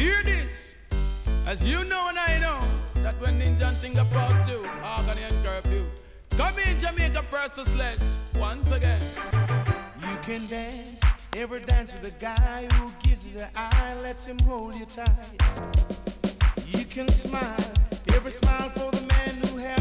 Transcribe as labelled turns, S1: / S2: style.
S1: Hear this, as you know and I know, that when Ninja and Tinga part 2, Agony and Curfew, come in Jamaica, press the sledge, once again. You can dance, ever dance with a guy who gives you the eye, lets him hold you tight. You can smile, ever smile for the man who has